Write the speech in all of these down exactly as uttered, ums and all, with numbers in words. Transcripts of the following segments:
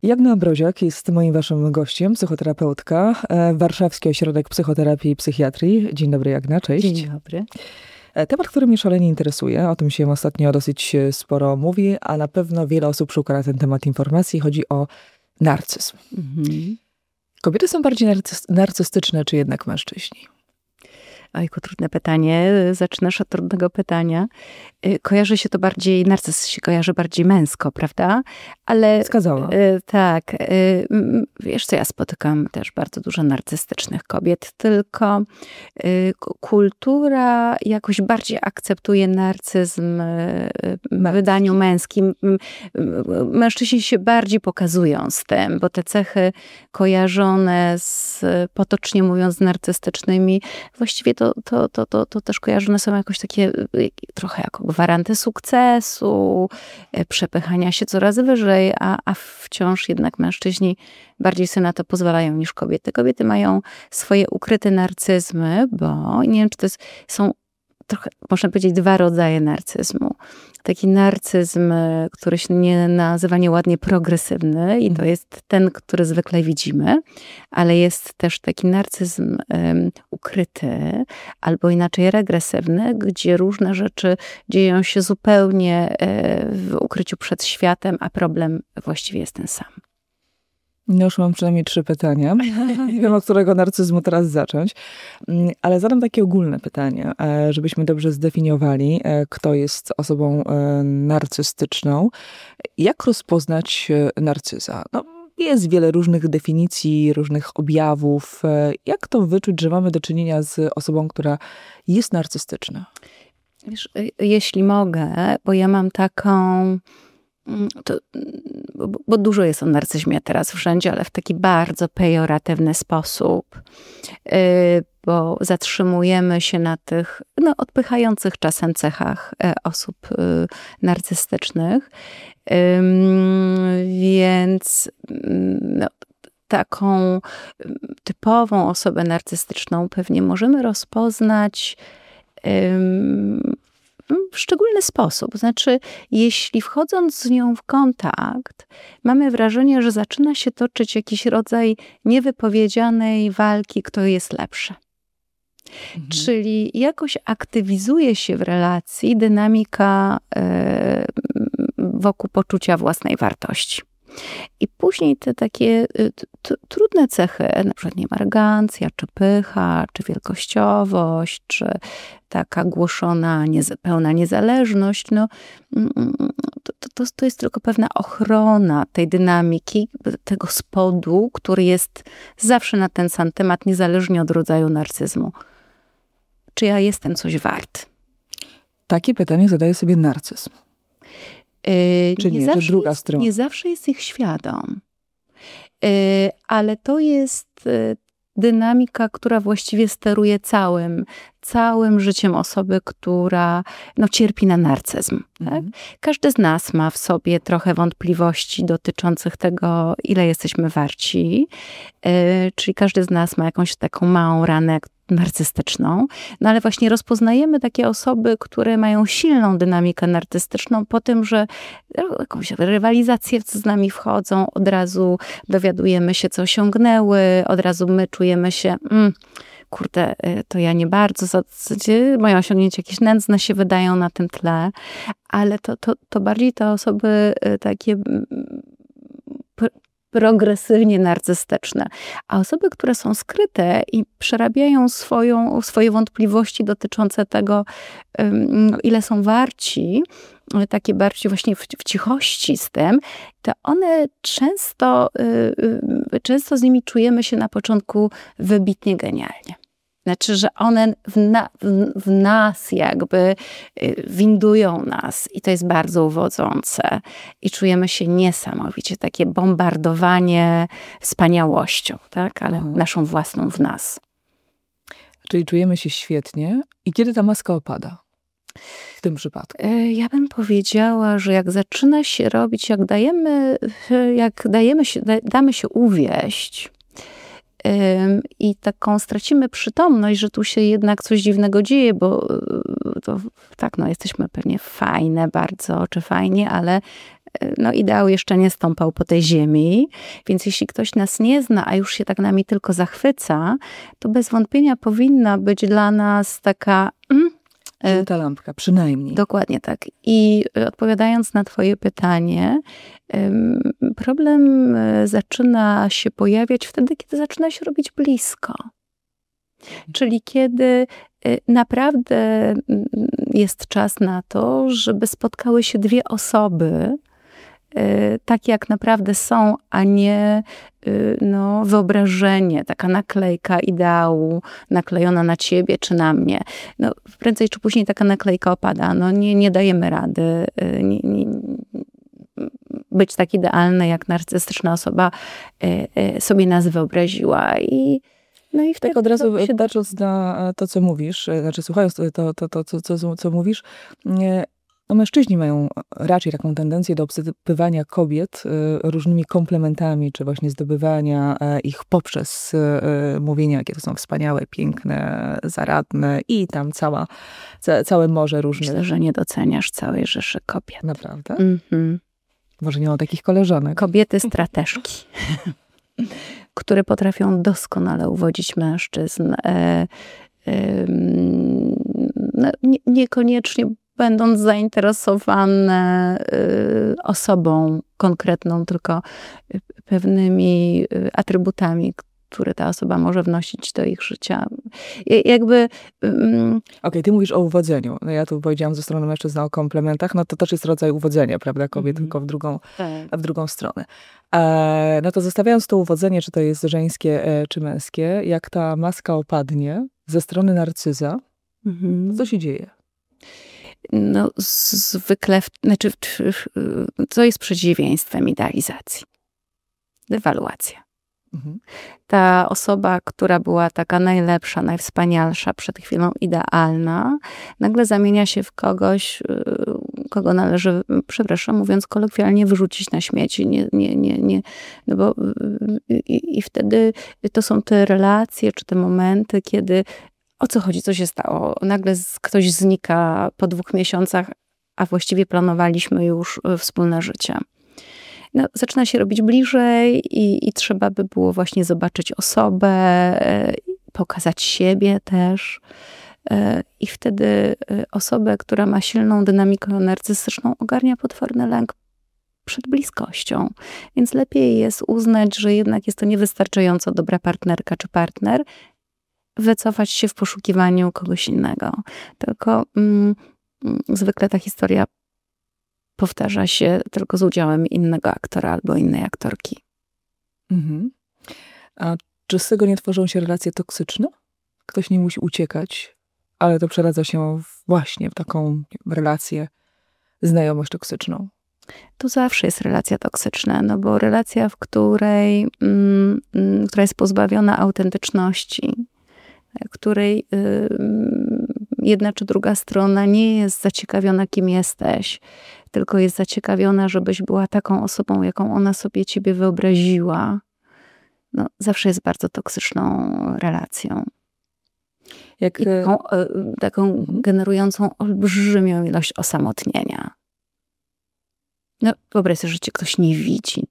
Jagna Ambroziak jest moim waszym gościem, psychoterapeutka, Warszawski Ośrodek Psychoterapii i Psychiatrii. Dzień dobry, Jagna, cześć. Dzień dobry. Temat, który mnie szalenie interesuje, o tym się ostatnio dosyć sporo mówi, a na pewno wiele osób szuka na ten temat informacji. Chodzi o narcyzm. Mhm. Kobiety są bardziej narcy- narcystyczne, czy jednak mężczyźni? Ojku, trudne pytanie. Zaczynasz od trudnego pytania. Kojarzy się to bardziej, narcyz się kojarzy bardziej męsko, prawda? Ale Zgadzała. Tak. Wiesz co, ja spotykam też bardzo dużo narcystycznych kobiet, tylko kultura jakoś bardziej akceptuje narcyzm w wydaniu męskim. Mężczyźni się bardziej pokazują z tym, bo te cechy kojarzone z, potocznie mówiąc, z narcystycznymi, właściwie to To, to, to, to, to też kojarzone są jakoś takie trochę jako gwaranty sukcesu, przepychania się coraz wyżej, a, a wciąż jednak mężczyźni bardziej sobie na to pozwalają niż kobiety. Kobiety mają swoje ukryte narcyzmy, bo nie wiem, czy to jest, są trochę, można powiedzieć, dwa rodzaje narcyzmu. Taki narcyzm, który się nie nazywa nieładnie progresywny i to jest ten, który zwykle widzimy, ale jest też taki narcyzm um, ukryty, albo inaczej regresywny, gdzie różne rzeczy dzieją się zupełnie e, w ukryciu przed światem, a problem właściwie jest ten sam. No już mam przynajmniej trzy pytania. Nie wiem, od którego narcyzmu teraz zacząć. Ale zadam takie ogólne pytanie, żebyśmy dobrze zdefiniowali, kto jest osobą narcystyczną. Jak rozpoznać narcyza? No, jest wiele różnych definicji, różnych objawów. Jak to wyczuć, że mamy do czynienia z osobą, która jest narcystyczna? Wiesz, jeśli mogę, bo ja mam taką... To, bo, bo dużo jest o narcyzmie teraz wszędzie, ale w taki bardzo pejoratywny sposób, yy, bo zatrzymujemy się na tych no, odpychających czasem cechach yy, osób yy, narcystycznych. Yy, więc no, taką typową osobę narcystyczną pewnie możemy rozpoznać yy, w szczególny sposób. Znaczy, jeśli wchodząc z nią w kontakt, mamy wrażenie, że zaczyna się toczyć jakiś rodzaj niewypowiedzianej walki, kto jest lepszy. Mhm. Czyli jakoś aktywizuje się w relacji dynamika e, wokół poczucia własnej wartości. I później te takie t- trudne cechy, na przykład nie wiem, arogancja, czy pycha, czy wielkościowość, czy taka głoszona niezupełna niezależność, no, to, to, to jest tylko pewna ochrona tej dynamiki, tego spodu, który jest zawsze na ten sam temat, niezależnie od rodzaju narcyzmu. Czy ja jestem coś wart? Takie pytanie zadaje sobie narcyzm. Yy, Czy nie, nie, to zawsze druga jest, strona. nie zawsze jest ich świadom. Yy, ale to jest yy, dynamika, która właściwie steruje całym, całym życiem osoby, która no, cierpi na narcyzm. Mhm. Tak? Każdy z nas ma w sobie trochę wątpliwości dotyczących tego, ile jesteśmy warci. Yy, czyli każdy z nas ma jakąś taką małą ranę narcystyczną, no ale właśnie rozpoznajemy takie osoby, które mają silną dynamikę narcystyczną po tym, że jakąś rywalizację z nami wchodzą, od razu dowiadujemy się, co osiągnęły, od razu my czujemy się, mm, kurde, to ja nie bardzo, moje osiągnięcia jakieś nędzne się wydają na tym tle, ale to, to, to bardziej te osoby takie progresywnie narcystyczne. A osoby, które są skryte i przerabiają swoją, swoje wątpliwości dotyczące tego, ile są warci, takie bardziej właśnie w, w cichości z tym, to one często, często z nimi czujemy się na początku wybitnie genialnie. Znaczy, że one w, na, w, w nas jakby windują nas i to jest bardzo uwodzące. I czujemy się niesamowicie, takie bombardowanie wspaniałością, tak? Ale mhm. naszą własną w nas. Czyli czujemy się świetnie. I kiedy ta maska opada? W tym przypadku. Ja bym powiedziała, że jak zaczyna się robić, jak dajemy, jak dajemy się, damy się uwieść, i taką stracimy przytomność, że tu się jednak coś dziwnego dzieje, bo to, tak, no jesteśmy pewnie fajne bardzo, czy fajnie, ale no ideał jeszcze nie stąpał po tej ziemi, więc jeśli ktoś nas nie zna, a już się tak nami tylko zachwyca, to bez wątpienia powinna być dla nas taka... Mm, żółta lampka, przynajmniej. Dokładnie tak. I odpowiadając na twoje pytanie, problem zaczyna się pojawiać wtedy, kiedy zaczyna się robić blisko. Czyli kiedy naprawdę jest czas na to, żeby spotkały się dwie osoby, tak jak naprawdę są, a nie no, wyobrażenie, taka naklejka ideału naklejona na ciebie czy na mnie. No, prędzej czy później taka naklejka opada. No, nie, nie dajemy rady nie, nie, być tak idealne, jak narcystyczna osoba sobie nas wyobraziła. I no i wtedy tak od razu się... patrząc na to, co mówisz, znaczy słuchając to, to, to, to co, co, co mówisz, nie, no mężczyźni mają raczej taką tendencję do obsypywania kobiet różnymi komplementami, czy właśnie zdobywania ich poprzez mówienie, jakie to są wspaniałe, piękne, zaradne i tam cała, ca, całe morze różnych. Myślę, że nie doceniasz całej rzeszy kobiet. Naprawdę? Mhm. Może nie mam takich koleżanek. Kobiety strateżki, które potrafią doskonale uwodzić mężczyzn. E, e, no, nie, niekoniecznie będąc zainteresowane y, osobą konkretną, tylko pewnymi atrybutami, które ta osoba może wnosić do ich życia. I jakby... Um... Okej, okay, ty mówisz o uwodzeniu. No ja tu powiedziałam ze strony mężczyzn o komplementach, no to też jest rodzaj uwodzenia, prawda, kobiet, mm-hmm. tylko w drugą, tak. w drugą stronę. E, no to zostawiając to uwodzenie, czy to jest żeńskie, e, czy męskie, jak ta maska opadnie ze strony narcyza, mm-hmm. co się dzieje? No zwykle, znaczy, co jest przeciwieństwem idealizacji? Dewaluacja. Mhm. Ta osoba, która była taka najlepsza, najwspanialsza, przed chwilą idealna, nagle zamienia się w kogoś, kogo należy, przepraszam, mówiąc kolokwialnie, wyrzucić na śmieci. Nie, nie, nie, nie. No bo i, i wtedy to są te relacje, czy te momenty, kiedy o co chodzi, co się stało? Nagle ktoś znika po dwóch miesiącach, a właściwie planowaliśmy już wspólne życie. No, zaczyna się robić bliżej i, i trzeba by było właśnie zobaczyć osobę, pokazać siebie też. I wtedy osobę, która ma silną dynamikę narcystyczną, ogarnia potworny lęk przed bliskością. Więc lepiej jest uznać, że jednak jest to niewystarczająco dobra partnerka czy partner, wycofać się w poszukiwaniu kogoś innego. Tylko mm, zwykle ta historia powtarza się tylko z udziałem innego aktora albo innej aktorki. Mhm. A czy z tego nie tworzą się relacje toksyczne? Ktoś nie musi uciekać, ale to przeradza się właśnie w taką relację, znajomość toksyczną. To zawsze jest relacja toksyczna, no bo relacja, w której, mm, która jest pozbawiona autentyczności, której y, jedna czy druga strona nie jest zaciekawiona, kim jesteś, tylko jest zaciekawiona, żebyś była taką osobą, jaką ona sobie ciebie wyobraziła. No, zawsze jest bardzo toksyczną relacją. Jak, I taką, y, taką mhm. generującą olbrzymią ilość osamotnienia. No, wyobraź sobie, że cię ktoś nie widzi.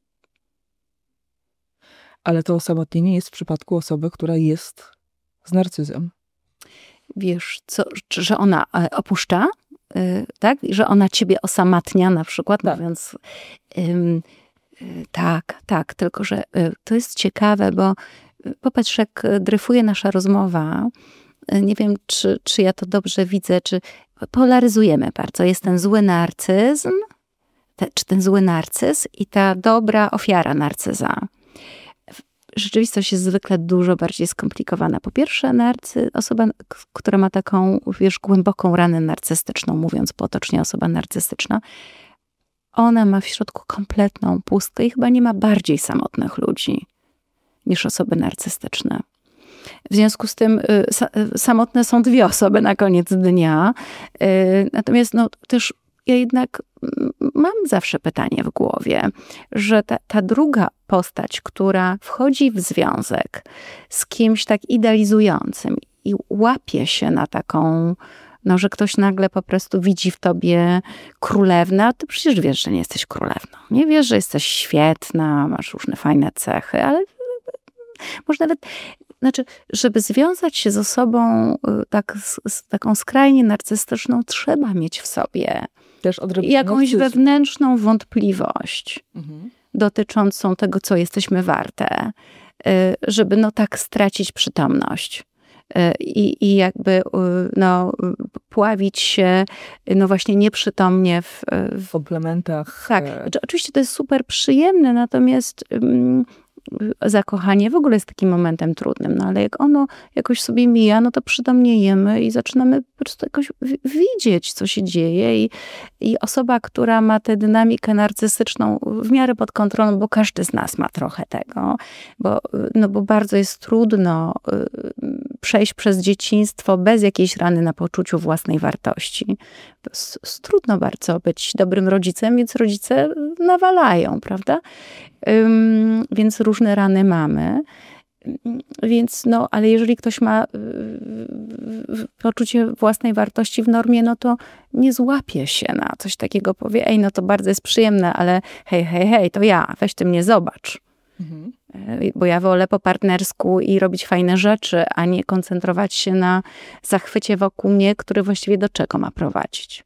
Ale to osamotnienie jest w przypadku osoby, która jest z narcyzem. Wiesz, co, że ona opuszcza, yy, tak? Że ona ciebie osamatnia na przykład, tak. mówiąc yy, yy, tak, tak, tylko że yy, to jest ciekawe, bo yy, popatrz, jak dryfuje nasza rozmowa. Yy, nie wiem, czy, czy ja to dobrze widzę, czy polaryzujemy bardzo. Jest ten zły narcyzm, te, czy ten zły narcyz i ta dobra ofiara narcyza. Rzeczywistość jest zwykle dużo bardziej skomplikowana. Po pierwsze, narcy, osoba, która ma taką, wiesz, głęboką ranę narcystyczną, mówiąc potocznie, osoba narcystyczna, ona ma w środku kompletną pustkę i chyba nie ma bardziej samotnych ludzi niż osoby narcystyczne. W związku z tym y, samotne są dwie osoby na koniec dnia. Y, natomiast no, też ja jednak mam zawsze pytanie w głowie, że ta, ta druga postać, która wchodzi w związek z kimś tak idealizującym i łapie się na taką No, że ktoś nagle po prostu widzi w tobie królewnę, a ty przecież wiesz, że nie jesteś królewną. Nie wiesz, że jesteś świetna, masz różne fajne cechy, ale może nawet, znaczy, żeby związać się z osobą tak, z, z taką skrajnie narcystyczną, trzeba mieć w sobie też jakąś narcyzm. wewnętrzną wątpliwość Mhm. dotyczącą tego, co jesteśmy warte, żeby no tak stracić przytomność. I, i jakby no, pławić się no właśnie nieprzytomnie w, w komplementach. Tak, znaczy, oczywiście to jest super przyjemne, natomiast um, zakochanie w ogóle jest takim momentem trudnym, no ale jak ono jakoś sobie mija, no to przytomniejemy i zaczynamy po prostu jakoś widzieć, co się dzieje i, i osoba, która ma tę dynamikę narcystyczną w miarę pod kontrolą, bo każdy z nas ma trochę tego, bo, no bo bardzo jest trudno przejść przez dzieciństwo bez jakiejś rany na poczuciu własnej wartości. To jest, jest trudno bardzo być dobrym rodzicem, więc rodzice nawalają, prawda? Um, więc różne rany mamy. Więc no, ale jeżeli ktoś ma y, poczucie własnej wartości w normie, no to nie złapie się na coś takiego, powie, ej, no to bardzo jest przyjemne, ale hej, hej, hej, to ja, weź ty mnie zobacz. Mhm. Bo ja wolę po partnersku i robić fajne rzeczy, a nie koncentrować się na zachwycie wokół mnie, który właściwie do czego ma prowadzić.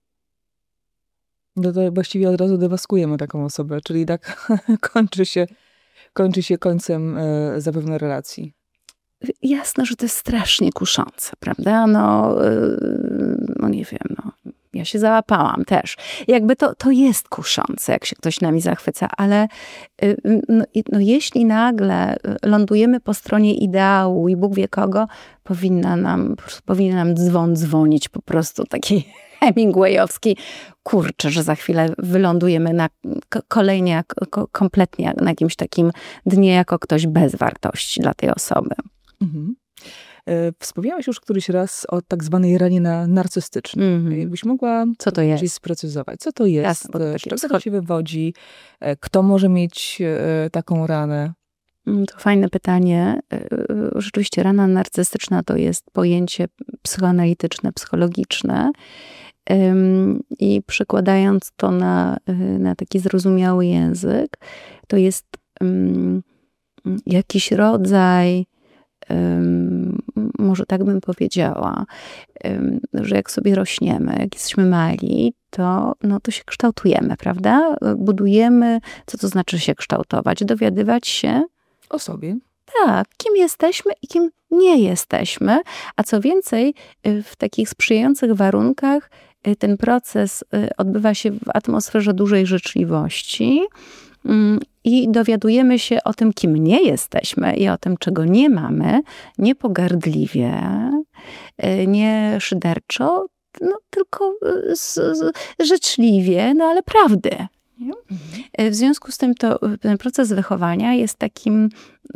No to właściwie od razu dewaskujemy taką osobę, czyli tak kończy się, kończy się końcem e, zapewne relacji. Jasne, że to jest strasznie kuszące, prawda? No, yy, no nie wiem, no. Ja się załapałam też. Jakby to, to jest kuszące, jak się ktoś nami zachwyca, ale yy, no, no, jeśli nagle lądujemy po stronie ideału i Bóg wie kogo, powinna nam, powinien nam dzwon dzwonić po prostu taki Hemingwayowski. Kurczę, że za chwilę wylądujemy na kolejnie, kompletnie na jakimś takim dnie, jako ktoś bez wartości dla tej osoby. Mhm. Wspomniałaś już któryś raz o tak zwanej ranie na narcystycznej. Mm-hmm. Jakbyś mogła co to jest? sprecyzować, co to jest, Jasne, z czego to się wywodzi, kto może mieć taką ranę? To fajne pytanie. Rzeczywiście rana narcystyczna to jest pojęcie psychoanalityczne, psychologiczne. I przekładając to na, na taki zrozumiały język, to jest jakiś rodzaj, może tak bym powiedziała, że jak sobie rośniemy, jak jesteśmy mali, to, no to się kształtujemy, prawda? Budujemy, co to znaczy się kształtować? Dowiadywać się o sobie. Tak, kim jesteśmy i kim nie jesteśmy. A co więcej, w takich sprzyjających warunkach ten proces odbywa się w atmosferze dużej życzliwości i dowiadujemy się o tym, kim nie jesteśmy i o tym, czego nie mamy, nie pogardliwie, nie szyderczo, no, tylko z, z, życzliwie, no ale prawdy. Mhm. W związku z tym to ten proces wychowania jest takim,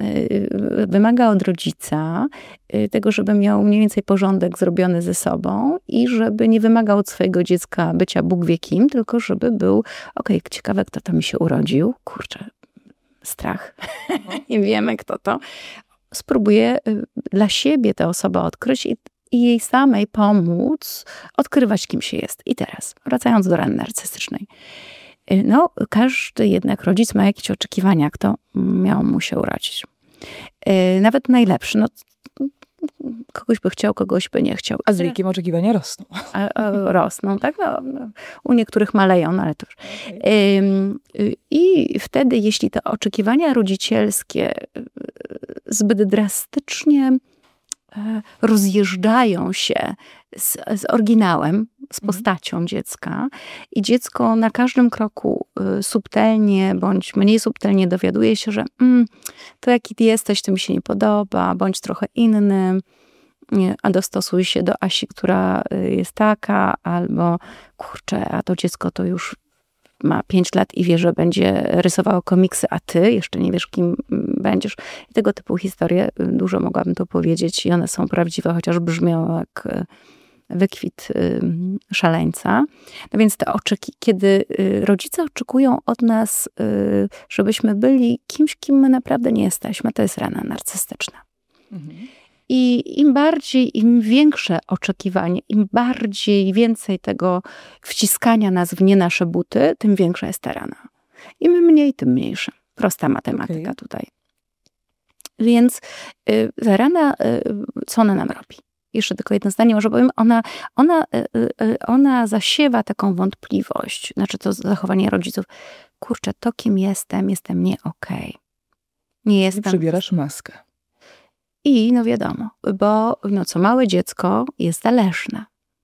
wymaga od rodzica tego, żeby miał mniej więcej porządek zrobiony ze sobą i żeby nie wymagał od swojego dziecka bycia Bóg wie kim, tylko żeby był, okej, okay, ciekawe kto to mi się urodził, kurczę, strach, mhm. Nie wiemy kto to. Spróbuję dla siebie tę osobę odkryć i, i jej samej pomóc odkrywać kim się jest. I teraz, wracając do rany narcystycznej. No, każdy jednak rodzic ma jakieś oczekiwania, kto miał mu się urodzić. Nawet najlepszy, no kogoś by chciał, kogoś by nie chciał. A z wiekiem oczekiwania rosną. A, a, rosną, tak? No, no, u niektórych maleją, no ale to już. Okay. I wtedy, jeśli te oczekiwania rodzicielskie zbyt drastycznie rozjeżdżają się z, z oryginałem, z postacią mhm. dziecka i dziecko na każdym kroku y, subtelnie bądź mniej subtelnie dowiaduje się, że mm, to jaki ty jesteś, to mi się nie podoba, bądź trochę inny, nie, a dostosuj się do Asi, która jest taka, albo kurczę, a to dziecko to już ma pięć lat i wie, że będzie rysowało komiksy, a ty jeszcze nie wiesz, kim będziesz. I tego typu historie, dużo mogłabym tu powiedzieć i one są prawdziwe, chociaż brzmią jak wykwit szaleńca. No więc te oczeki, kiedy rodzice oczekują od nas, żebyśmy byli kimś, kim my naprawdę nie jesteśmy, to jest rana narcystyczna. Mhm. I im bardziej, im większe oczekiwanie, im bardziej więcej tego wciskania nas w nie nasze buty, tym większa jest ta rana. Im mniej, tym mniejsza. Prosta matematyka okay. tutaj. Więc y, ta rana, y, co ona nam robi? Jeszcze tylko jedno zdanie, może powiem, ona, ona, ona zasiewa taką wątpliwość, znaczy to zachowanie rodziców. Kurczę, to kim jestem, jestem nie okej. Nie jestem... I przybierasz maskę. I no wiadomo, bo no co małe dziecko jest zależne.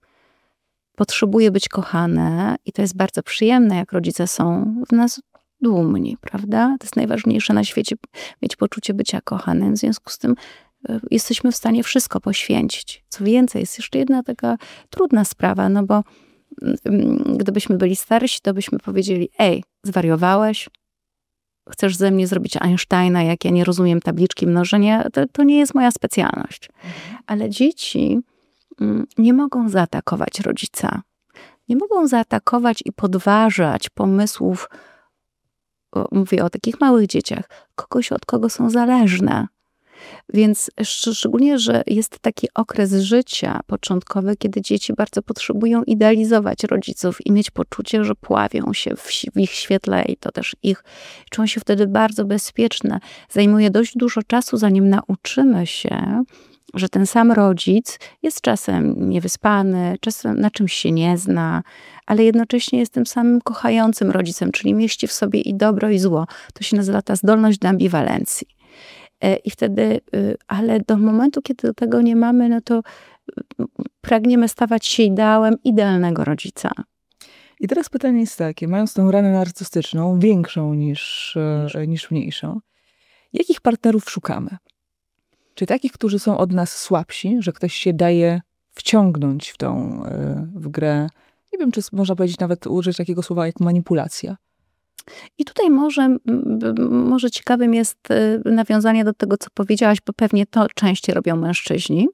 Potrzebuje być kochane i to jest bardzo przyjemne, jak rodzice są w nas dumni, prawda? To jest najważniejsze na świecie, mieć poczucie bycia kochanym. W związku z tym jesteśmy w stanie wszystko poświęcić. Co więcej, jest jeszcze jedna taka trudna sprawa, no bo gdybyśmy byli starsi, to byśmy powiedzieli, ej, zwariowałeś? Chcesz ze mnie zrobić Einsteina, jak ja nie rozumiem tabliczki mnożenia? To, to nie jest moja specjalność. Mhm. Ale dzieci nie mogą zaatakować rodzica. Nie mogą zaatakować i podważać pomysłów, mówię o takich małych dzieciach, kogoś, od kogo są zależne. Więc szczególnie, że jest taki okres życia początkowy, kiedy dzieci bardzo potrzebują idealizować rodziców i mieć poczucie, że pławią się w, w ich świetle i to też ich. Czują się wtedy bardzo bezpieczne. Zajmuje dość dużo czasu, zanim nauczymy się, że ten sam rodzic jest czasem niewyspany, czasem na czymś się nie zna, ale jednocześnie jest tym samym kochającym rodzicem, czyli mieści w sobie i dobro, i zło. To się nazywa ta zdolność do ambiwalencji. I wtedy, ale do momentu, kiedy tego nie mamy, no to pragniemy stawać się ideałem idealnego rodzica. I teraz pytanie jest takie, mając tą ranę narcystyczną, większą niż, niż mniejszą, jakich partnerów szukamy? Czy takich, którzy są od nas słabsi, że ktoś się daje wciągnąć w tą w grę? Nie wiem, czy można powiedzieć nawet użyć takiego słowa jak manipulacja. I tutaj może, może ciekawym jest nawiązanie do tego, co powiedziałaś, bo pewnie to częściej robią mężczyźni.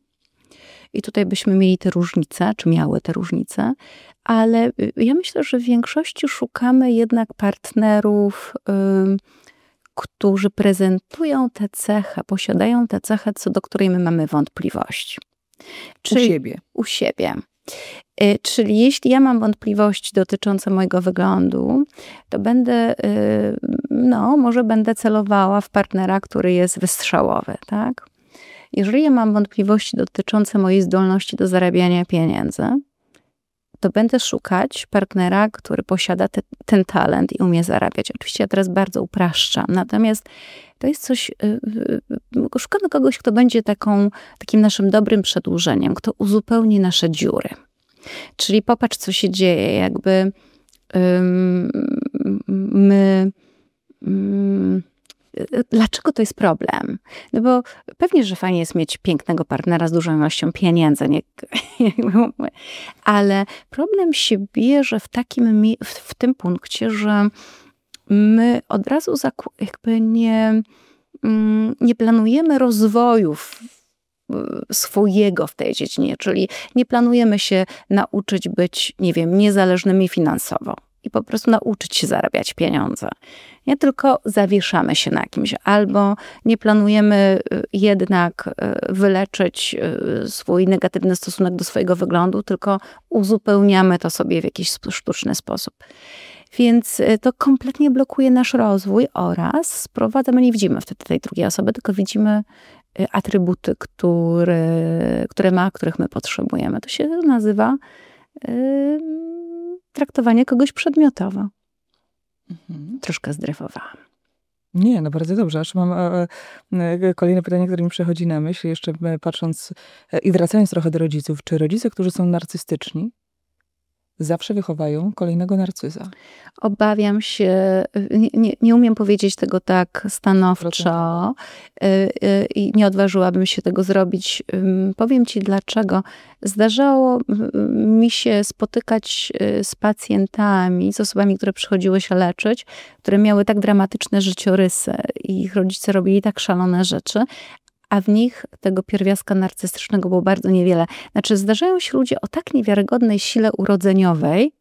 I tutaj byśmy mieli te różnice, czy miały te różnice. Ale ja myślę, że w większości szukamy jednak partnerów, y, którzy prezentują tę cechę, posiadają tę cechę, co do której my mamy wątpliwości. Czyli, u siebie. U siebie. Czyli jeśli ja mam wątpliwości dotyczące mojego wyglądu, to będę, no może będę celowała w partnera, który jest wystrzałowy, tak? Jeżeli ja mam wątpliwości dotyczące mojej zdolności do zarabiania pieniędzy, to będę szukać partnera, który posiada te, ten talent i umie zarabiać. Oczywiście ja teraz bardzo upraszczam, natomiast to jest coś, szukamy kogoś, kto będzie taką, takim naszym dobrym przedłużeniem, kto uzupełni nasze dziury. Czyli popatrz, co się dzieje, jakby um, my... Um, dlaczego to jest problem? No bo pewnie, że fajnie jest mieć pięknego partnera z dużą ilością pieniędzy, nie, ale problem się bierze w takim, w tym punkcie, że my od razu jakby nie, nie planujemy rozwojów swojego w tej dziedzinie, czyli nie planujemy się nauczyć być, nie wiem, niezależnymi finansowo i po prostu nauczyć się zarabiać pieniądze. Nie tylko zawieszamy się na kimś, albo nie planujemy jednak wyleczyć swój negatywny stosunek do swojego wyglądu, tylko uzupełniamy to sobie w jakiś sztuczny sposób. Więc to kompletnie blokuje nasz rozwój oraz sprowadza, my nie widzimy wtedy tej drugiej osoby, tylko widzimy atrybuty, które, które ma, których my potrzebujemy. To się nazywa y, traktowanie kogoś przedmiotowo. Mhm. Troszkę zdrefowałam. Nie, no bardzo dobrze. Aż mam e, e, kolejne pytanie, które mi przychodzi na myśl, jeszcze patrząc e, i wracając trochę do rodziców. Czy rodzice, którzy są narcystyczni, zawsze wychowają kolejnego narcyza? Obawiam się, nie, nie, nie umiem powiedzieć tego tak stanowczo i nie odważyłabym się tego zrobić. Powiem ci dlaczego. Zdarzało mi się spotykać z pacjentami, z osobami, które przychodziły się leczyć, które miały tak dramatyczne życiorysy i ich rodzice robili tak szalone rzeczy, a w nich tego pierwiastka narcystycznego było bardzo niewiele. Znaczy zdarzają się ludzie o tak niewiarygodnej sile urodzeniowej,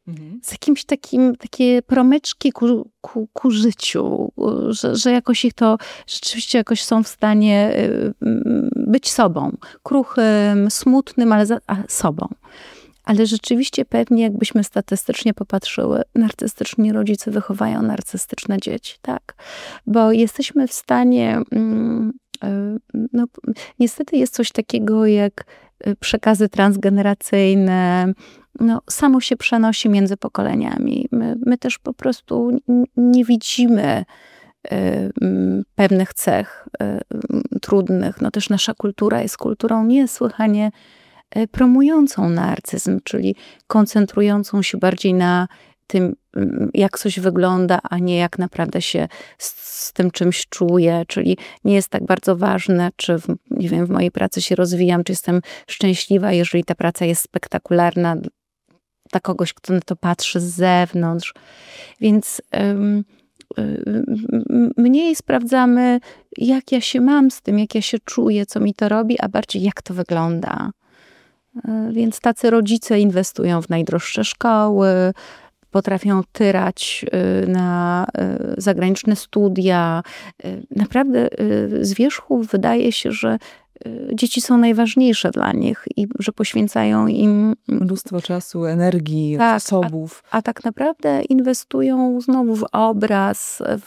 Mhm. z jakimś takim, takie promyczki ku, ku, ku życiu, że, że jakoś ich to rzeczywiście jakoś są w stanie być sobą. Kruchym, smutnym, ale za, a sobą. Ale rzeczywiście pewnie jakbyśmy statystycznie popatrzyły, narcystyczni rodzice wychowają narcystyczne dzieci, tak? Bo jesteśmy w stanie, no niestety jest coś takiego jak przekazy transgeneracyjne, no, samo się przenosi między pokoleniami. My, my też po prostu nie widzimy y, pewnych cech y, trudnych. No też nasza kultura jest kulturą niesłychanie promującą narcyzm, czyli koncentrującą się bardziej na tym, jak coś wygląda, a nie jak naprawdę się z, z tym czymś czuje, czyli nie jest tak bardzo ważne, czy w, nie wiem, w mojej pracy się rozwijam, czy jestem szczęśliwa, jeżeli ta praca jest spektakularna dla kogoś, kto na to patrzy z zewnątrz. Więc um, mniej sprawdzamy, jak ja się mam z tym, jak ja się czuję, co mi to robi, a bardziej jak to wygląda. Więc tacy rodzice inwestują w najdroższe szkoły, potrafią tyrać na zagraniczne studia. Naprawdę z wierzchu wydaje się, że dzieci są najważniejsze dla nich i że poświęcają im mnóstwo czasu, energii, tak, zasobów. A, a tak naprawdę inwestują znowu w obraz, w,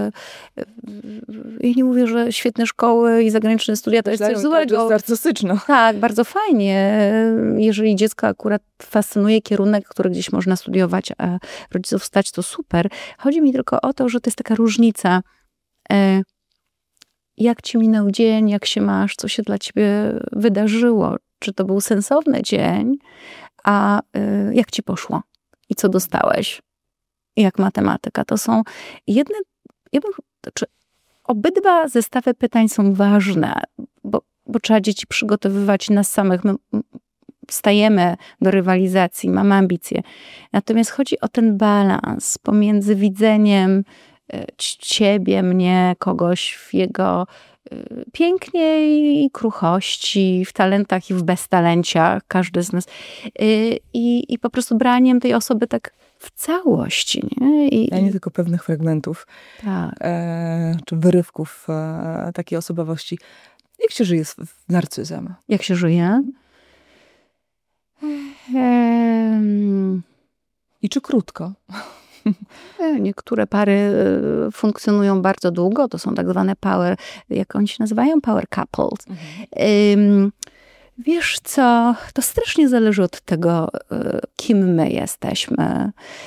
w, ja nie mówię, że świetne szkoły i zagraniczne studia to jest coś złego. To jest narcystyczne. Tak, bardzo fajnie, jeżeli dziecko akurat fascynuje kierunek, który gdzieś można studiować, a rodziców stać, to super. Chodzi mi tylko o to, że to jest taka różnica. Jak ci minął dzień, jak się masz, co się dla ciebie wydarzyło, czy to był sensowny dzień, a y, jak ci poszło i co dostałeś, jak matematyka. To są jedne, ja bym, znaczy, obydwa zestawy pytań są ważne, bo, bo trzeba dzieci przygotowywać nas samych. My wstajemy do rywalizacji, mamy ambicje. Natomiast chodzi o ten balans pomiędzy widzeniem ciebie, mnie, kogoś w jego pięknie i kruchości, w talentach i w beztalenciach, każdy z nas. I, i po prostu braniem tej osoby tak w całości. Nie? I, a nie tylko pewnych fragmentów, tak. e, czy wyrywków e, takiej osobowości. Jak się żyje z narcyzem? Jak się żyje? Ehm... I czy krótko? Niektóre pary funkcjonują bardzo długo, to są tak zwane power, jak oni się nazywają? Power couples. Mhm. Wiesz co, to strasznie zależy od tego, kim my jesteśmy.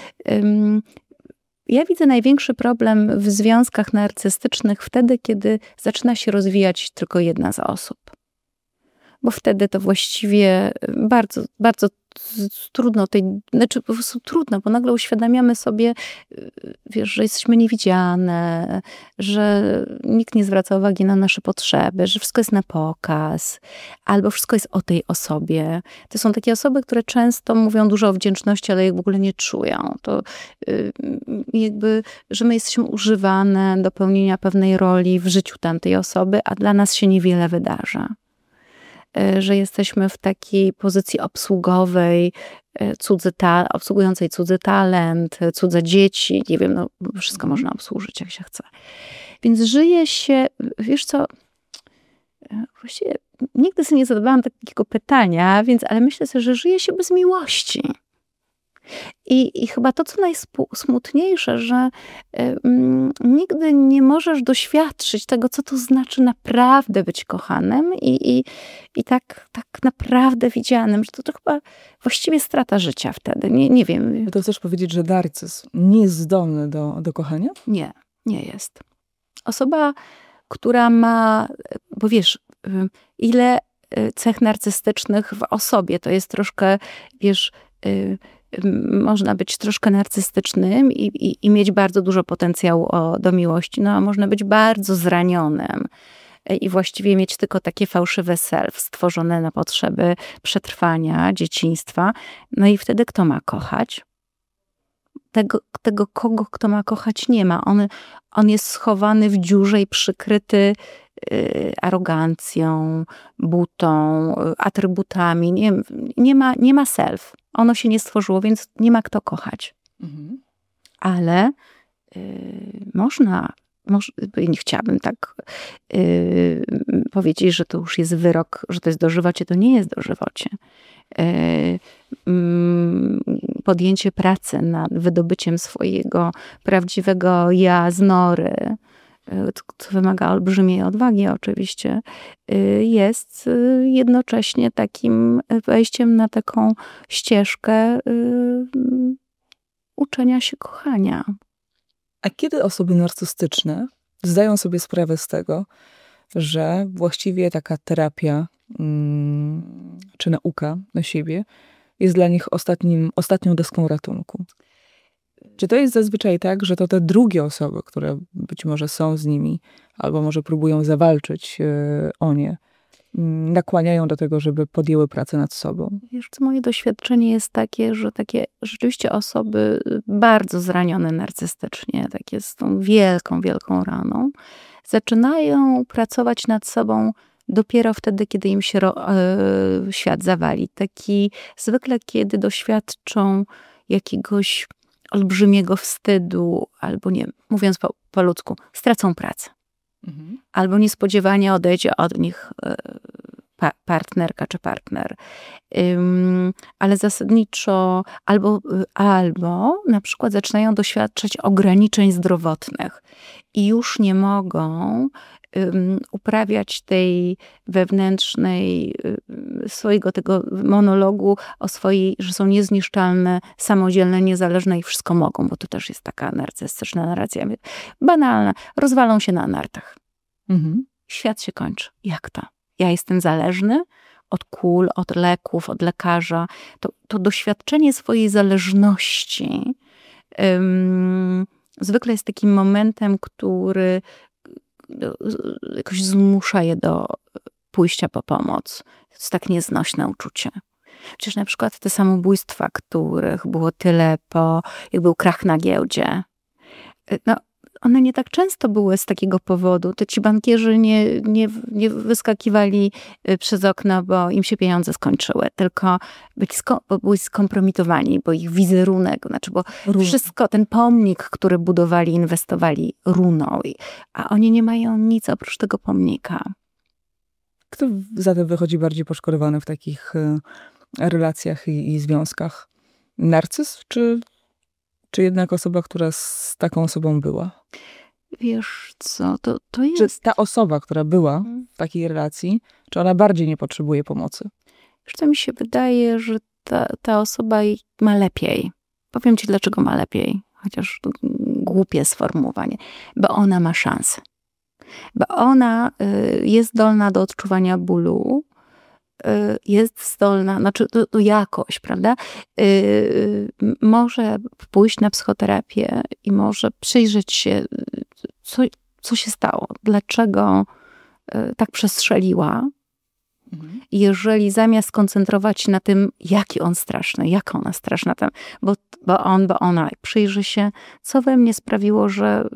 Ja widzę największy problem w związkach narcystycznych wtedy, kiedy zaczyna się rozwijać tylko jedna z osób. Bo wtedy to właściwie bardzo, bardzo trudno, tej, znaczy po prostu trudno, bo nagle uświadamiamy sobie, wiesz, że jesteśmy niewidziane, że nikt nie zwraca uwagi na nasze potrzeby, że wszystko jest na pokaz, albo wszystko jest o tej osobie. To są takie osoby, które często mówią dużo o wdzięczności, ale jej w ogóle nie czują. To jakby, że my jesteśmy używane do pełnienia pewnej roli w życiu tamtej osoby, a dla nas się niewiele wydarza. Że jesteśmy w takiej pozycji obsługowej, cudzy ta, obsługującej cudzy talent, cudze dzieci, nie wiem, no wszystko można obsłużyć jak się chce. Więc żyje się, wiesz co, właściwie nigdy sobie nie zadawałam takiego pytania, więc, ale myślę sobie, że żyje się bez miłości. I, I chyba to, co najsmutniejsze, że y, nigdy nie możesz doświadczyć tego, co to znaczy naprawdę być kochanym i, i, i tak, tak naprawdę widzianym, że to, to chyba właściwie strata życia wtedy. Nie, nie wiem. To chcesz powiedzieć, że narcyz nie jest zdolny do, do kochania? Nie, nie jest. Osoba, która ma, bo wiesz, ile cech narcystycznych w osobie, to jest troszkę, wiesz, y, można być troszkę narcystycznym i, i, i mieć bardzo dużo potencjału o, do miłości, no a można być bardzo zranionym i właściwie mieć tylko takie fałszywe self stworzone na potrzeby przetrwania, dzieciństwa. No i wtedy kto ma kochać? Tego, tego kogo, kto ma kochać, nie ma. On, on jest schowany w dziurze i przykryty arogancją, butą, atrybutami. Nie, nie, ma, nie ma self. Ono się nie stworzyło, więc nie ma kto kochać. Mhm. Ale y, można, moż, nie chciałabym tak y, powiedzieć, że to już jest wyrok, że to jest dożywocie. To nie jest dożywocie. Y, y, podjęcie pracy nad wydobyciem swojego prawdziwego ja z nory, co wymaga olbrzymiej odwagi oczywiście, jest jednocześnie takim wejściem na taką ścieżkę uczenia się kochania. A kiedy osoby narcystyczne zdają sobie sprawę z tego, że właściwie taka terapia hmm, czy nauka na siebie jest dla nich ostatnim, ostatnią deską ratunku? Czy to jest zazwyczaj tak, że to te drugie osoby, które być może są z nimi, albo może próbują zawalczyć o nie, nakłaniają do tego, żeby podjęły pracę nad sobą? Wiesz co, moje doświadczenie jest takie, że takie rzeczywiście osoby bardzo zranione narcystycznie, takie z tą wielką, wielką raną, zaczynają pracować nad sobą dopiero wtedy, kiedy im się ro, yy, świat zawali. Taki zwykle, kiedy doświadczą jakiegoś olbrzymiego wstydu, albo nie, mówiąc po, po ludzku, stracą pracę. Mhm. Albo niespodziewanie odejdzie od nich pa, partnerka czy partner. Um, ale zasadniczo albo, albo na przykład zaczynają doświadczać ograniczeń zdrowotnych i już nie mogą um, uprawiać tej wewnętrznej swojego tego monologu o swojej, że są niezniszczalne, samodzielne, niezależne i wszystko mogą, bo to też jest taka narcystyczna narracja banalna. Rozwalą się na nartach. Mhm. Świat się kończy. Jak to? Ja jestem zależny od kul, od leków, od lekarza. To, to doświadczenie swojej zależności um, zwykle jest takim momentem, który jakoś zmusza je do pójścia po pomoc. To jest tak nieznośne uczucie. Przecież na przykład te samobójstwa, których było tyle po, jak był krach na giełdzie, no one nie tak często były z takiego powodu. To ci bankierzy nie, nie, nie wyskakiwali przez okno, bo im się pieniądze skończyły, tylko byli, sko- bo byli skompromitowani, bo ich wizerunek, znaczy, bo Run. wszystko, ten pomnik, który budowali, inwestowali, runął. A oni nie mają nic oprócz tego pomnika. Kto zatem wychodzi bardziej poszkodowany w takich relacjach i, i związkach? Narcyz, czy Czy jednak osoba, która z taką osobą była? Wiesz co, to, to jest... Czy ta osoba, która była w takiej relacji, czy ona bardziej nie potrzebuje pomocy? Wiesz co, mi się wydaje, że ta, ta osoba ma lepiej. Powiem ci, dlaczego ma lepiej. Chociaż to głupie sformułowanie. Bo ona ma szansę. Bo ona y, jest zdolna do odczuwania bólu, jest zdolna, znaczy to, to jakoś, prawda, yy, może pójść na psychoterapię i może przyjrzeć się, co, co się stało, dlaczego yy, tak przestrzeliła. Mhm. Jeżeli zamiast koncentrować się na tym, jaki on straszny, jak ona straszna, tam, bo, bo on, bo ona, przyjrzy się, co we mnie sprawiło, że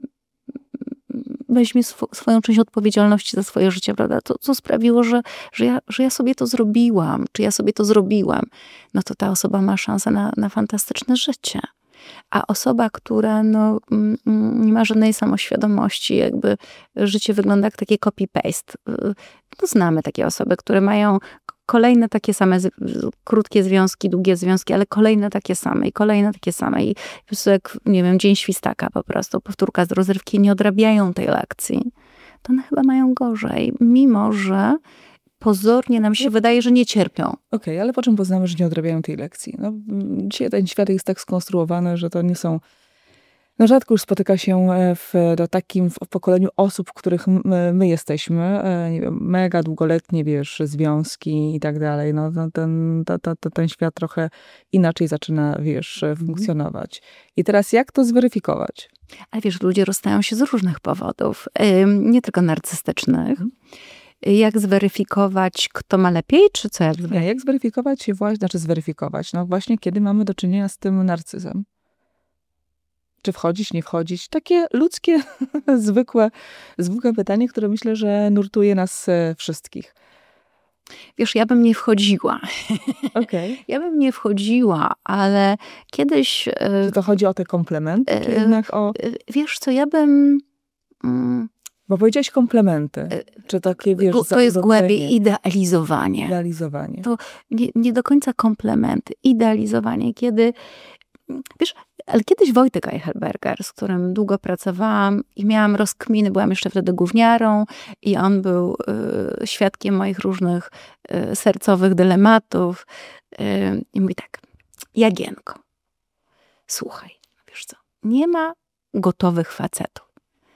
weźmie sw- swoją część odpowiedzialności za swoje życie, prawda? To, co sprawiło, że, że, ja, że ja sobie to zrobiłam, czy ja sobie to zrobiłam, no to ta osoba ma szansę na, na fantastyczne życie. A osoba, która no, nie ma żadnej samoświadomości, jakby życie wygląda jak takie copy-paste. No, znamy takie osoby, które mają kolejne takie same, krótkie związki, długie związki, ale kolejne takie same i kolejne takie same. I po prostu jak, nie wiem, dzień świstaka po prostu, powtórka z rozrywki, nie odrabiają tej lekcji. To one chyba mają gorzej, mimo że pozornie nam się wydaje, że nie cierpią. Okej, okay, ale po czym poznamy, że nie odrabiają tej lekcji? No, dzisiaj ten świat jest tak skonstruowany, że to nie są... No rzadko już spotyka się w, do takim w pokoleniu osób, w których my, my jesteśmy. Nie wiem, mega długoletnie, wiesz, związki i tak dalej. No, ten, to, to, to, ten świat trochę inaczej zaczyna, wiesz, funkcjonować. I teraz jak to zweryfikować? Ale wiesz, ludzie rozstają się z różnych powodów, nie tylko narcystycznych. Jak zweryfikować, kto ma lepiej, czy co? Jak zweryfikować, jak zweryfikować się właśnie, znaczy zweryfikować, no właśnie kiedy mamy do czynienia z tym narcyzem. Czy wchodzić, nie wchodzić? Takie ludzkie, zwykłe, zwykłe pytanie, które myślę, że nurtuje nas wszystkich. Wiesz, ja bym nie wchodziła. Okay. Ja bym nie wchodziła, ale kiedyś... Czy to chodzi o te komplementy, czy jednak o... Wiesz co, ja bym... Mm, Bo powiedziałaś komplementy. Czy takie, wiesz... To jest głębiej idealizowanie. Idealizowanie. To nie, nie do końca komplementy. Idealizowanie, kiedy... Wiesz, ale kiedyś Wojtek Eichelberger, z którym długo pracowałam i miałam rozkminy, byłam jeszcze wtedy gówniarą i on był y, świadkiem moich różnych y, sercowych dylematów. Y, I mówi tak, Jagienko, słuchaj, wiesz co, nie ma gotowych facetów,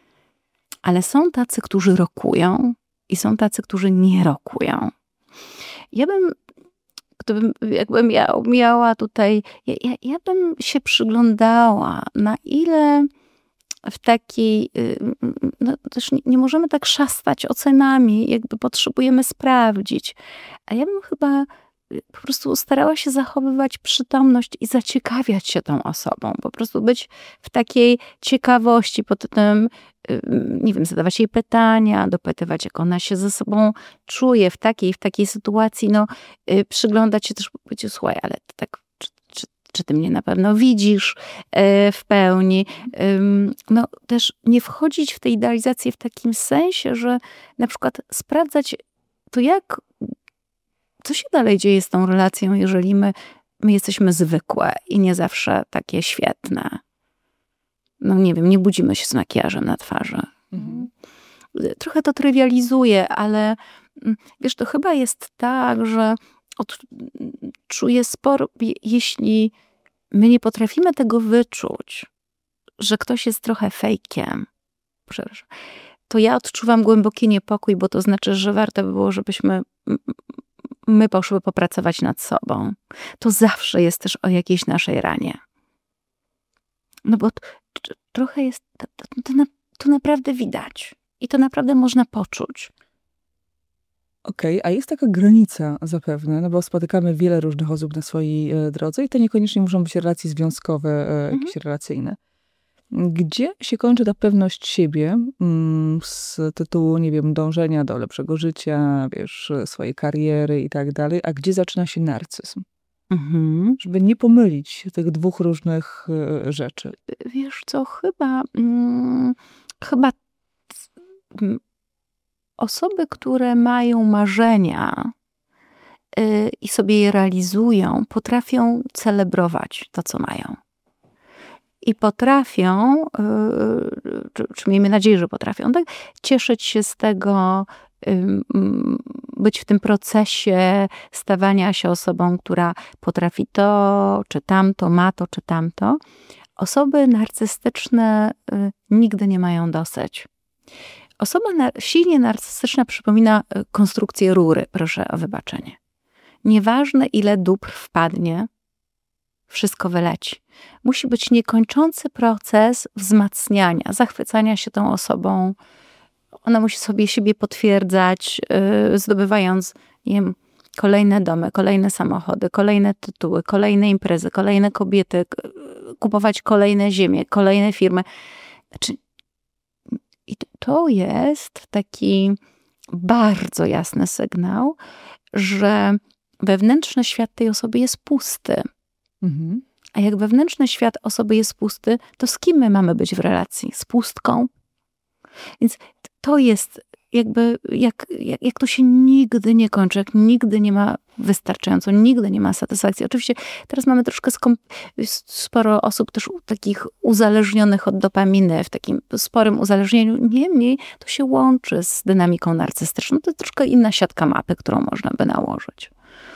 ale są tacy, którzy rokują i są tacy, którzy nie rokują. Ja bym Gdybym, jakbym miał, miała tutaj, ja, ja, ja bym się przyglądała, na ile w takiej, no też nie, nie możemy tak szastać ocenami, jakby potrzebujemy sprawdzić. A ja bym chyba po prostu starała się zachowywać przytomność i zaciekawiać się tą osobą. Po prostu być w takiej ciekawości pod tym, nie wiem, zadawać jej pytania, dopytywać, jak ona się ze sobą czuje w takiej w takiej sytuacji, no przyglądać się też, powiedzieć, słuchaj, ale ty tak, czy, czy, czy ty mnie na pewno widzisz w pełni? No też nie wchodzić w tę idealizację w takim sensie, że na przykład sprawdzać to, jak co się dalej dzieje z tą relacją, jeżeli my, my jesteśmy zwykłe i nie zawsze takie świetne. No nie wiem, nie budzimy się z makijażem na twarzy. Mhm. Trochę to trywializuję, ale wiesz, to chyba jest tak, że od, czuję sporo, jeśli my nie potrafimy tego wyczuć, że ktoś jest trochę fejkiem, to ja odczuwam głęboki niepokój, bo to znaczy, że warto by było, żebyśmy my poszły popracować nad sobą. To zawsze jest też o jakiejś naszej ranie. No bo to, to, trochę jest, to, to, to, to naprawdę widać. I to naprawdę można poczuć. Okej, okay, a jest taka granica zapewne, no bo spotykamy wiele różnych osób na swojej e, drodze i to niekoniecznie muszą być relacje związkowe, e, mhm. jakieś relacyjne. Gdzie się kończy ta pewność siebie mm, z tytułu, nie wiem, dążenia do lepszego życia, wiesz, swojej kariery i tak dalej, a gdzie zaczyna się narcyzm? Mhm. Żeby nie pomylić tych dwóch różnych y, rzeczy. Wiesz co, chyba mm, chyba mm, osoby, które mają marzenia y, i sobie je realizują, potrafią celebrować to, co mają. I potrafią, czy, czy miejmy nadzieję, że potrafią, tak, cieszyć się z tego, być w tym procesie stawania się osobą, która potrafi to, czy tamto, ma to, czy tamto. Osoby narcystyczne nigdy nie mają dosyć. Osoba silnie narcystyczna przypomina konstrukcję rury, proszę o wybaczenie. Nieważne, ile dóbr wpadnie, wszystko wyleci. Musi być niekończący proces wzmacniania, zachwycania się tą osobą. Ona musi sobie siebie potwierdzać, yy, zdobywając, nie wiem, kolejne domy, kolejne samochody, kolejne tytuły, kolejne imprezy, kolejne kobiety, kupować kolejne ziemie, kolejne firmy. Znaczy, i to jest taki bardzo jasny sygnał, że wewnętrzny świat tej osoby jest pusty. Mhm. A jak wewnętrzny świat osoby jest pusty, to z kim my mamy być w relacji? Z pustką? Więc to jest jakby, jak, jak, jak to się nigdy nie kończy, jak nigdy nie ma wystarczająco, nigdy nie ma satysfakcji. Oczywiście teraz mamy troszkę sporo osób też takich uzależnionych od dopaminy, w takim sporym uzależnieniu. Niemniej to się łączy z dynamiką narcystyczną. To jest troszkę inna siatka mapy, którą można by nałożyć.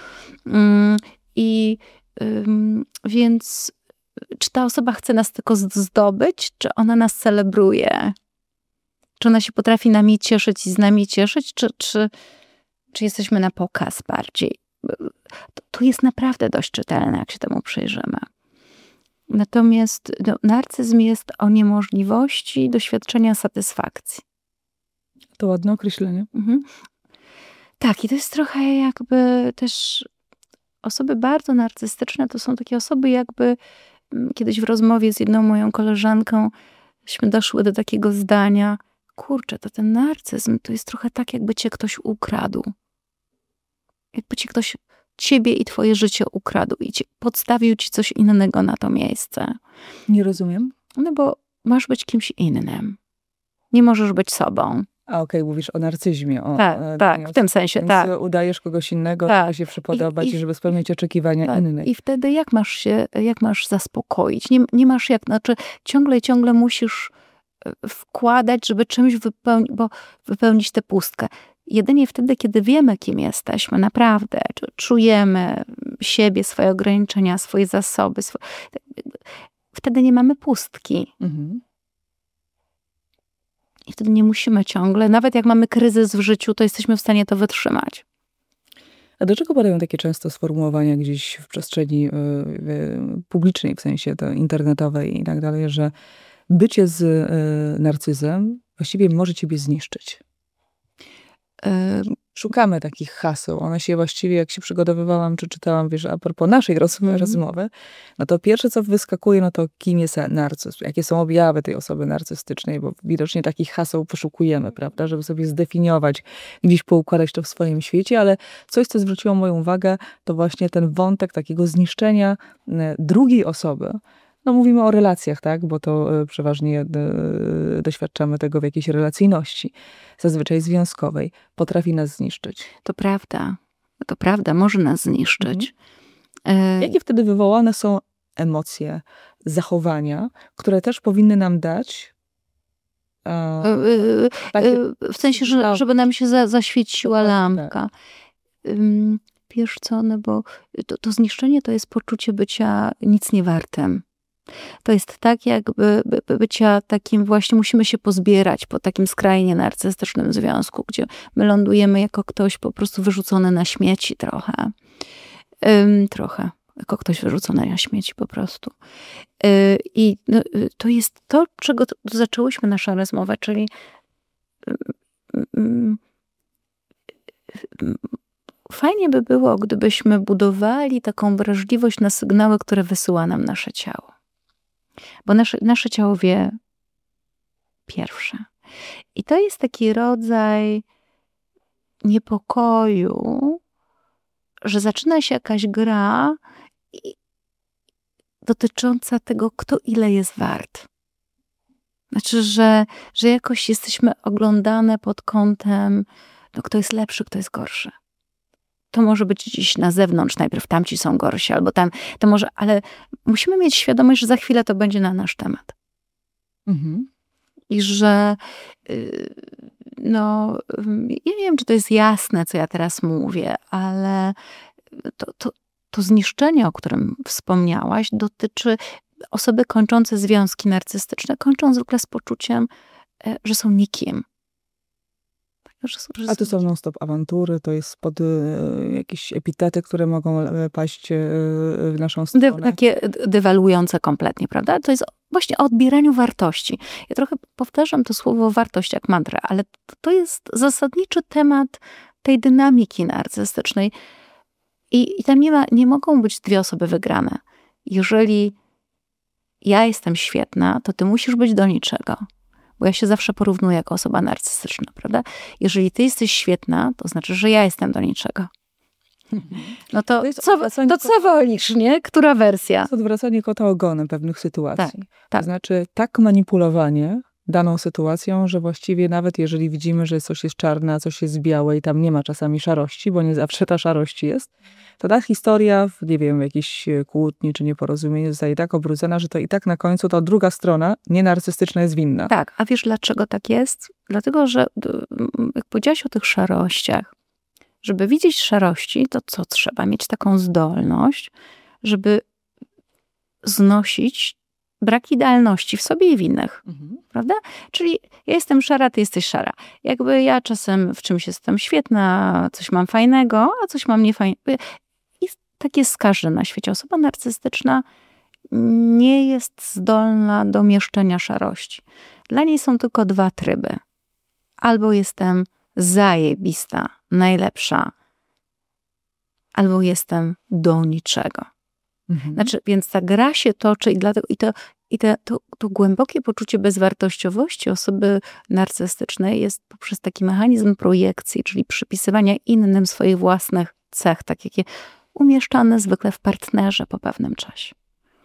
I Więc czy ta osoba chce nas tylko zdobyć, czy ona nas celebruje? Czy ona się potrafi nami cieszyć i z nami cieszyć, czy, czy, czy jesteśmy na pokaz bardziej? To, to jest naprawdę dość czytelne, jak się temu przyjrzymy. Natomiast no, narcyzm jest o niemożliwości doświadczenia satysfakcji. To ładne określenie. Mhm. Tak, i to jest trochę jakby też... Osoby bardzo narcystyczne to są takie osoby jakby kiedyś w rozmowie z jedną moją koleżanką myśmy doszły do takiego zdania, kurczę, to ten narcyzm to jest trochę tak, jakby cię ktoś ukradł. Jakby ci ktoś, ciebie i twoje życie ukradł i ci, podstawił ci coś innego na to miejsce. Nie rozumiem. No bo masz być kimś innym. Nie możesz być sobą. A okej, okay, mówisz o narcyzmie. O, tak, e, tak, w tym sensie, więc tak. udajesz kogoś innego, tak. żeby się przypodobać i, i, i żeby spełnić oczekiwania tak. innych. I wtedy jak masz się, jak masz zaspokoić? Nie, nie masz jak, znaczy ciągle i ciągle musisz wkładać, żeby czymś wypełnić, bo wypełnić tę pustkę. Jedynie wtedy, kiedy wiemy, kim jesteśmy, naprawdę, czujemy siebie, swoje ograniczenia, swoje zasoby, swoje... wtedy nie mamy pustki. Mhm. I wtedy nie musimy ciągle, nawet jak mamy kryzys w życiu, to jesteśmy w stanie to wytrzymać. A do czego padają takie często sformułowania gdzieś w przestrzeni y, y, publicznej, w sensie to internetowej i tak dalej, że bycie z y, narcyzem właściwie może ciebie zniszczyć? Szukamy takich haseł. One się właściwie, jak się przygotowywałam, czy czytałam, wiesz, a propos naszej roz, mm. rozmowy, no to pierwsze, co wyskakuje, no to kim jest narcyz? Jakie są objawy tej osoby narcystycznej? Bo widocznie takich haseł poszukujemy, prawda? Żeby sobie zdefiniować, gdzieś poukładać to w swoim świecie, ale coś, co zwróciło moją uwagę, to właśnie ten wątek takiego zniszczenia drugiej osoby. No mówimy o relacjach, tak? Bo to y, przeważnie y, doświadczamy tego w jakiejś relacyjności, zazwyczaj związkowej. Potrafi nas zniszczyć. To prawda. To prawda, może nas zniszczyć. Mhm. Jakie wtedy wywołane są emocje, zachowania, które też powinny nam dać e, yy, takie... w sensie, że, żeby nam się za, zaświeciła tak, lampka. Tak. Wiesz co, no bo to, to zniszczenie to jest poczucie bycia nic nie wartym. To jest tak, jakby by, bycia takim właśnie, musimy się pozbierać po takim skrajnie narcystycznym związku, gdzie my lądujemy jako ktoś po prostu wyrzucony na śmieci trochę. Ym, trochę. Jako ktoś wyrzucony na śmieci po prostu. Yy, I no, to jest to, czego to, to zaczęłyśmy naszą rozmowę, czyli yy, yy, yy, fajnie by było, gdybyśmy budowali taką wrażliwość na sygnały, które wysyła nam nasze ciało. Bo nasze, nasze ciało wie pierwsze. I to jest taki rodzaj niepokoju, że zaczyna się jakaś gra dotycząca tego, kto ile jest wart. Znaczy, że, że jakoś jesteśmy oglądane pod kątem, no, kto jest lepszy, kto jest gorszy. To może być gdzieś na zewnątrz, najpierw tamci są gorsi, albo tam, to może, ale musimy mieć świadomość, że za chwilę to będzie na nasz temat. Mhm. I że yy, no, ja nie wiem, czy to jest jasne, co ja teraz mówię, ale to, to, to zniszczenie, o którym wspomniałaś, dotyczy osoby kończące związki narcystyczne, kończą zwykle z poczuciem, że są nikim. A to są non-stop awantury, to jest pod y, jakieś epitety, które mogą paść y, w naszą stronę. Dy, takie dewaluujące kompletnie, prawda? To jest właśnie o odbieraniu wartości. Ja trochę powtarzam to słowo wartość jak mantrę, ale to jest zasadniczy temat tej dynamiki narcystycznej. I, i tam nie ma, nie mogą być dwie osoby wygrane. Jeżeli ja jestem świetna, to ty musisz być do niczego. Bo ja się zawsze porównuję jako osoba narcystyczna, prawda? Jeżeli ty jesteś świetna, to znaczy, że ja jestem do niczego. No to, to, co, to co wolisz, nie? Która wersja? To jest odwracanie kota ogonem pewnych sytuacji. Tak, tak. To znaczy tak manipulowanie daną sytuacją, że właściwie nawet jeżeli widzimy, że coś jest czarne, a coś jest białe i tam nie ma czasami szarości, bo nie zawsze ta szarość jest, to ta historia, w, nie wiem, jakiejś kłótni czy nieporozumieniu zostaje tak obrudzona, że to i tak na końcu ta druga strona, nie narcystyczna, jest winna. Tak, a wiesz dlaczego tak jest? Dlatego, że jak powiedziałaś o tych szarościach, żeby widzieć szarości, to co trzeba? Mieć taką zdolność, żeby znosić brak idealności w sobie i w innych, mhm. prawda? Czyli ja jestem szara, ty jesteś szara. Jakby ja czasem w czymś jestem świetna, coś mam fajnego, a coś mam niefajnego. I tak jest z każdym na świecie. Osoba narcystyczna nie jest zdolna do mieszczenia szarości. Dla niej są tylko dwa tryby. Albo jestem zajebista, najlepsza, albo jestem do niczego. Mhm. Znaczy, więc ta gra się toczy i dlatego i to, i te, to, to głębokie poczucie bezwartościowości osoby narcystycznej jest poprzez taki mechanizm projekcji, czyli przypisywania innym swoich własnych cech, tak jakie umieszczane zwykle w partnerze po pewnym czasie.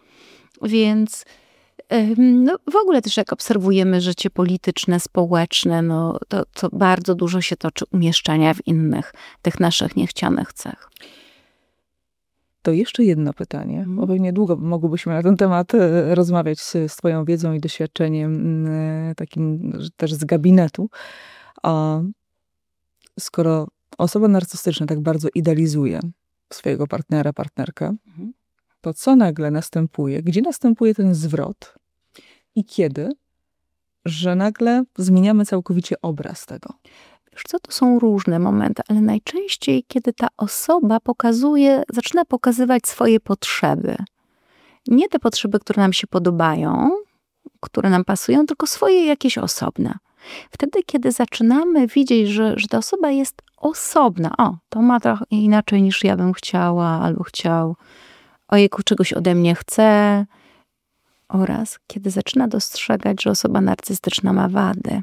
Więc no, w ogóle też jak obserwujemy życie polityczne, społeczne, no, to, to bardzo dużo się toczy umieszczania w innych tych naszych niechcianych cech. To jeszcze jedno pytanie, hmm. bo pewnie długo mogłybyśmy na ten temat rozmawiać z, z twoją wiedzą i doświadczeniem takim też z gabinetu. A skoro osoba narcystyczna tak bardzo idealizuje swojego partnera, partnerkę, hmm. to co nagle następuje? Gdzie następuje ten zwrot? I kiedy? Że nagle zmieniamy całkowicie obraz tego. Wiesz co, to są różne momenty, ale najczęściej, kiedy ta osoba pokazuje, zaczyna pokazywać swoje potrzeby. Nie te potrzeby, które nam się podobają, które nam pasują, tylko swoje jakieś osobne. Wtedy, kiedy zaczynamy widzieć, że, że ta osoba jest osobna, o, to ma trochę inaczej niż ja bym chciała albo chciał, ojejku, czegoś ode mnie chce, oraz kiedy zaczyna dostrzegać, że osoba narcystyczna ma wady.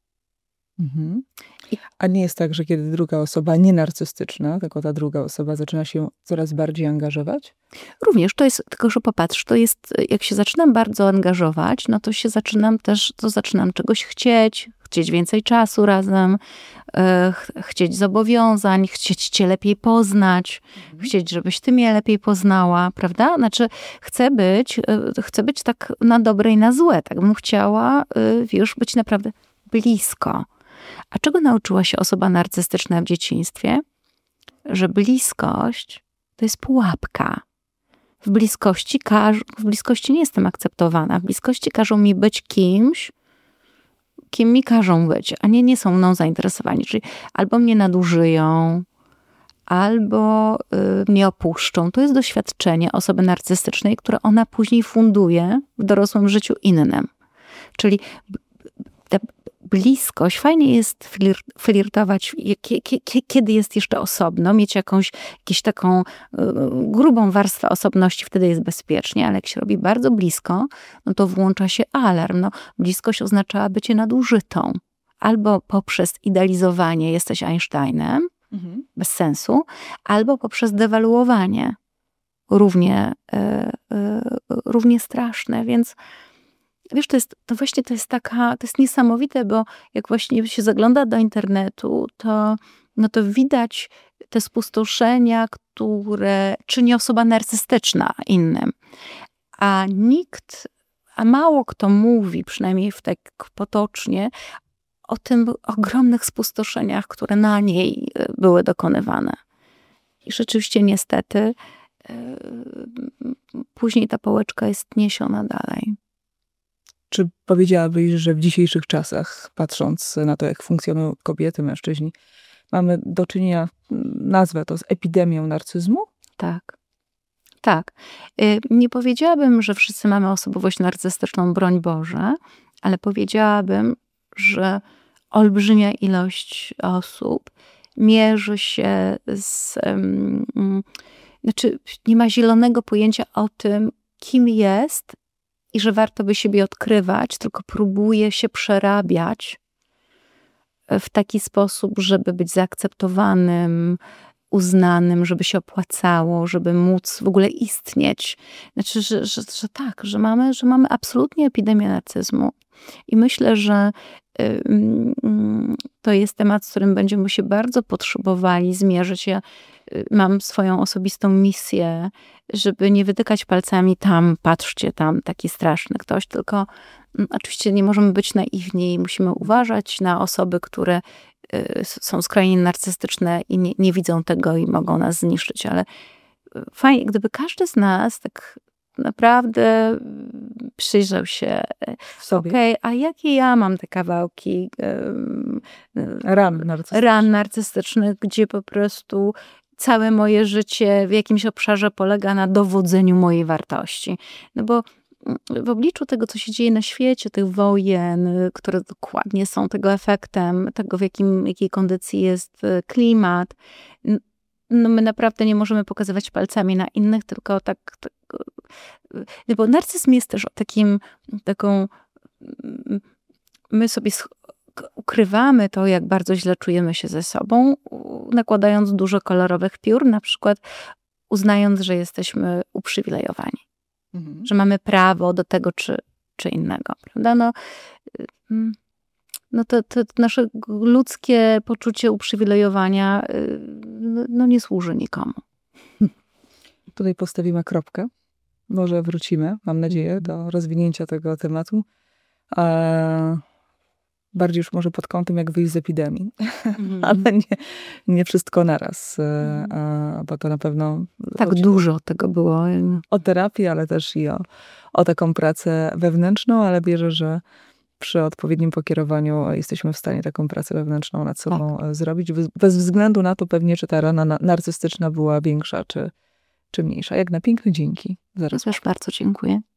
Mhm. A nie jest tak, że kiedy druga osoba nie narcystyczna, tylko ta druga osoba zaczyna się coraz bardziej angażować? Również, to jest, tylko że popatrz, to jest, jak się zaczynam bardzo angażować, no to się zaczynam też, to zaczynam czegoś chcieć, chcieć więcej czasu razem, ch chcieć zobowiązań, chcieć cię lepiej poznać, mhm. chcieć, żebyś ty mnie lepiej poznała, prawda? Znaczy, chcę być, chcę być tak na dobre i na złe, tak bym chciała już być naprawdę blisko. A czego nauczyła się osoba narcystyczna w dzieciństwie? Że bliskość to jest pułapka. W bliskości, każ, w bliskości nie jestem akceptowana. W bliskości każą mi być kimś, kim mi każą być, a nie, nie są mną zainteresowani. Czyli albo mnie nadużyją, albo y, mnie opuszczą. To jest doświadczenie osoby narcystycznej, które ona później funduje w dorosłym życiu innym. Czyli ta bliskość, fajnie jest flir, flirtować, kiedy jest jeszcze osobno, mieć jakąś, jakąś taką y, grubą warstwę osobności, wtedy jest bezpiecznie, ale jak się robi bardzo blisko, no to włącza się alarm. No, bliskość oznaczała bycie nadużytą. Albo poprzez idealizowanie jesteś Einsteinem, mhm. bez sensu, albo poprzez dewaluowanie, równie, y, y, równie straszne, więc wiesz, to jest, to właśnie to jest taka, to jest niesamowite, bo jak właśnie się zagląda do internetu, to, no to widać te spustoszenia, które czyni osoba narcystyczna innym. A nikt, a mało kto mówi, przynajmniej w tak potocznie, o tym ogromnych spustoszeniach, które na niej były dokonywane. I rzeczywiście niestety yy, później ta pałeczka jest niesiona dalej. Czy powiedziałabyś, że w dzisiejszych czasach, patrząc na to, jak funkcjonują kobiety, mężczyźni, mamy do czynienia, nazwę to, z epidemią narcyzmu? Tak. Tak. Nie powiedziałabym, że wszyscy mamy osobowość narcystyczną, broń Boże, ale powiedziałabym, że olbrzymia ilość osób mierzy się z... Um, znaczy, nie ma zielonego pojęcia o tym, kim jest, i że warto by siebie odkrywać, tylko próbuje się przerabiać w taki sposób, żeby być zaakceptowanym, uznanym, żeby się opłacało, żeby móc w ogóle istnieć. Znaczy, że, że, że tak, że mamy, że mamy absolutnie epidemię narcyzmu. I myślę, że y, y, to jest temat, z którym będziemy się bardzo potrzebowali zmierzyć. Ja y, mam swoją osobistą misję, żeby nie wytykać palcami tam, patrzcie, tam taki straszny ktoś, tylko y, oczywiście nie możemy być naiwni, musimy uważać na osoby, które y, są skrajnie narcystyczne i nie, nie widzą tego i mogą nas zniszczyć, ale fajnie, gdyby każdy z nas tak naprawdę przyjrzał się sobie. Okej, okay, a jakie ja mam te kawałki ran narcystycznych. ran narcystycznych, gdzie po prostu całe moje życie w jakimś obszarze polega na dowodzeniu mojej wartości. No bo w obliczu tego, co się dzieje na świecie, tych wojen, które dokładnie są tego efektem, tego w jakim, jakiej kondycji jest klimat, no my naprawdę nie możemy pokazywać palcami na innych, tylko tak, tak bo narcyzm jest też takim, taką, my sobie ukrywamy to, jak bardzo źle czujemy się ze sobą, nakładając dużo kolorowych piór, na przykład uznając, że jesteśmy uprzywilejowani. Mhm. Że mamy prawo do tego czy, czy innego. Prawda? No, no to, to nasze ludzkie poczucie uprzywilejowania no, nie służy nikomu. Tutaj postawimy kropkę. Może wrócimy, mam nadzieję, do rozwinięcia tego tematu. A bardziej już może pod kątem, jak wyjść z epidemii. Mm. Ale nie, nie wszystko naraz. Mm. A, bo to na pewno... Tak o, dużo tego było. O terapię, ale też i o, o taką pracę wewnętrzną, ale wierzę, że przy odpowiednim pokierowaniu jesteśmy w stanie taką pracę wewnętrzną nad sobą tak. zrobić. Bez względu na to pewnie, czy ta rana narcystyczna była większa, czy, czy mniejsza. Jak na piękne dzięki. Zaraz. Ja też bardzo dziękuję.